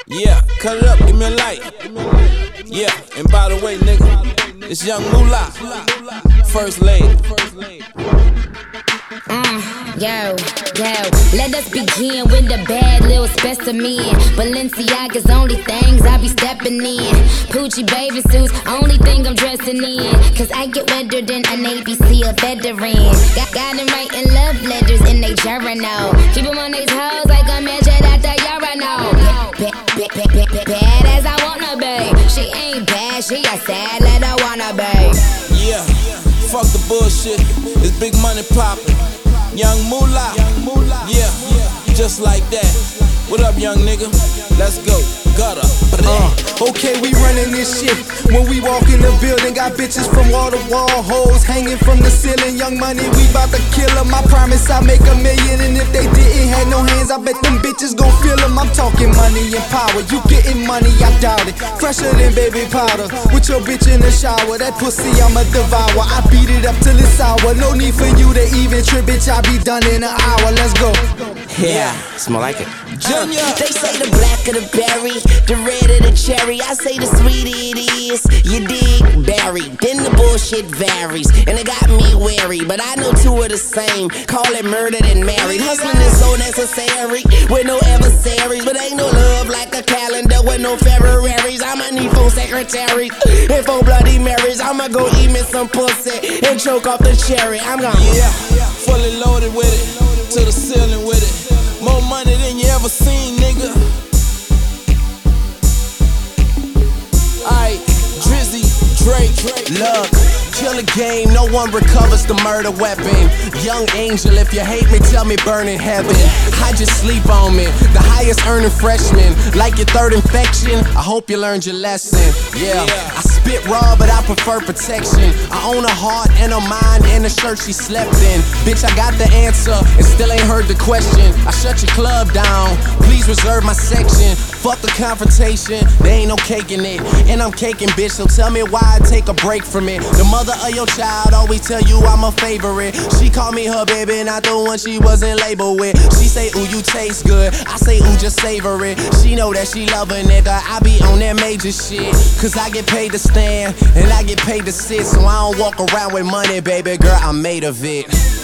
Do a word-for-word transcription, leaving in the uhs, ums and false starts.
Yeah, cut it up, give me a light. Yeah, and by the way, nigga, it's Young Moolah, First Lady. Mm, yo, yo, let us begin with the bad little specimen. Balenciaga's only things I be stepping in. Poochie baby suits, only thing I'm dressing in. Cause I get wetter than a Navy SEAL veteran. Got, got them writing love letters in they journal. Keep them on they toes like a measured at the urinal. Bad, bad, bad, bad, bad, bad as I wanna be. She ain't bad, she a sad little wanna be. Yeah, fuck the bullshit, it's big money poppin'. Young Moolah, yeah, just like that. What up, young nigga? Let's go, gutter. Uh, okay, we running this shit. When we walk in the building, got bitches from wall to wall, hoes hanging from the ceiling. Young money, we bout to kill them. I promise I make a million, and if they didn't have no hands, I bet them bitches gon' feel them. I'm talking money and power. You getting money, I doubt it. Fresher than baby powder. With your bitch in the shower, that pussy I'ma devour. I beat it up till it's sour. No need for you to even trip, bitch. I be done in an hour. Let's go. Yeah, smell like it. Junior. Uh, they say the black of the berry, the red of the cherry. I say the sweeter it is, you dig, berry. Then the bullshit varies, and it got me wary. But I know two are the same, call it murdered and married. Hustling is so necessary, with no adversaries. But ain't no love like a calendar with no Februaries. I'ma need four secretaries and four Bloody Marys. I'ma go eat me some pussy and choke off the cherry. I'm gonna Yeah, fully loaded with it, to the ceiling with it. More money than you ever seen, nigga. Aight, Drizzy, Drake, Look, kill a game, no one recovers the murder weapon. Young angel, if you hate me, tell me burn in heaven. I just sleep on me, the highest earning freshman. Like your third infection, I hope you learned your lesson. Yeah, I spit raw, but I prefer protection. I own a heart and a mind and a shirt she slept in. Bitch, I got the answer and still ain't heard the question. I shut your club down, please reserve my section. Fuck the confrontation, there ain't no cake in it. And I'm caking, bitch, so tell me why I take a break from it. The mother of your child always tell you I'm a favorite. She call me her baby, not the one she wasn't labeled with. She say, ooh, you taste good. I say, ooh, just savor it. She know that she love a nigga. I be on that major shit. Cause I get paid to stand, and I get paid to sit. So I don't walk around with money, baby girl, I'm made of it.